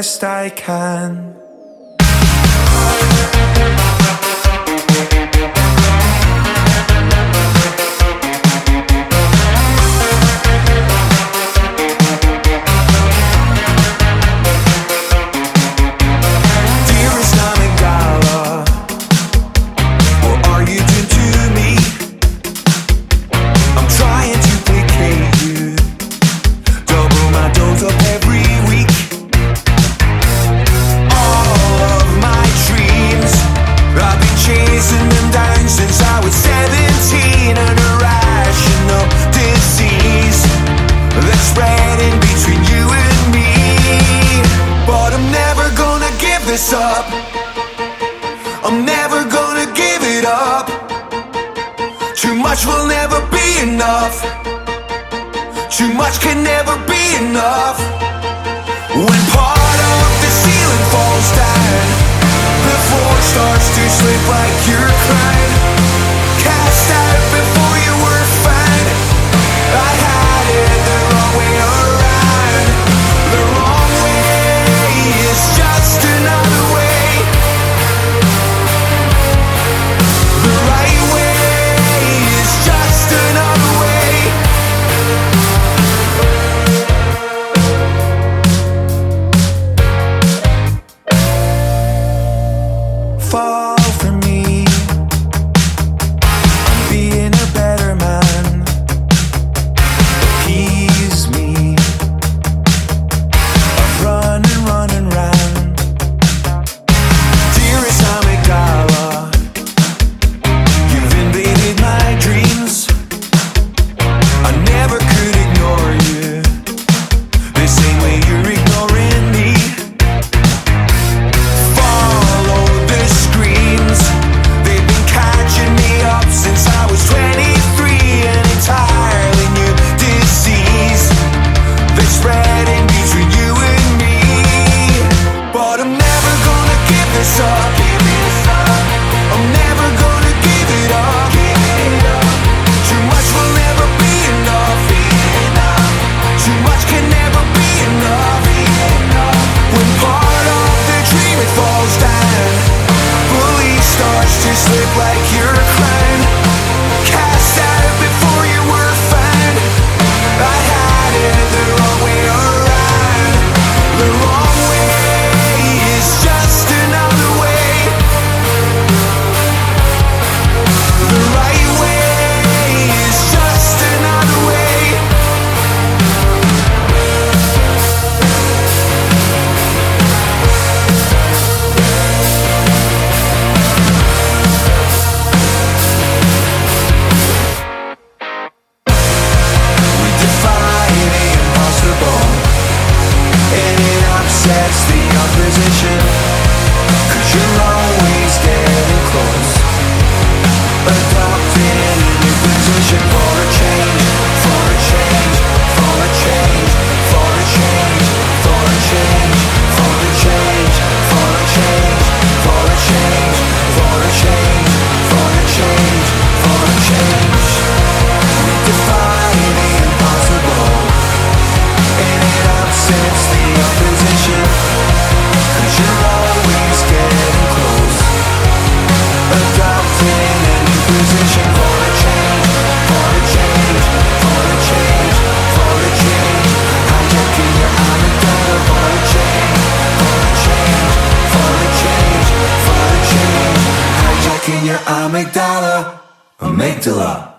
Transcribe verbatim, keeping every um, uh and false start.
best I can. Up. I'm never gonna give it up. Too much will never be enough. Too much can never be enough. When part of the ceiling falls down, the floor starts to slip like you're crying. Cast out before you were found. I had it the wrong way around. The wrong way is just another way. The right way is just another way. Fall for me. I'm being a better man. Appease me. I've run and run and ran. Dearest Amygdala, you've invaded my dreams. I never could ignore you the same way you're ignoring me. Follow the screams. They've been catching me up since I was twenty-three. An entirely new disease that's spreading between you and me. But I'm never gonna give this up. I'm never gonna give it up. Too much will never be enough. Too much can never be enough. When part of the dream it falls down, belief starts to slip like you're crying. Cast out before you were found. I had it the wrong way around. The wrong way is just another way. The right way is just another way. We defy the impossible, and it upsets the opposition. Cause you're always getting close, adopting a new position. For a change, for a change, for a change, for a change, for a change, for a change, for a change, for a change, for a change, for a change, for a change. We defy the impossible, and it upsets the opposition. Cause you're always getting close, adopting a new position. For a change, for a change, for a change, for a change. Hijacking your amygdala. For a change, for a change, for a change, for a change. Hijacking your amygdala. Amygdala.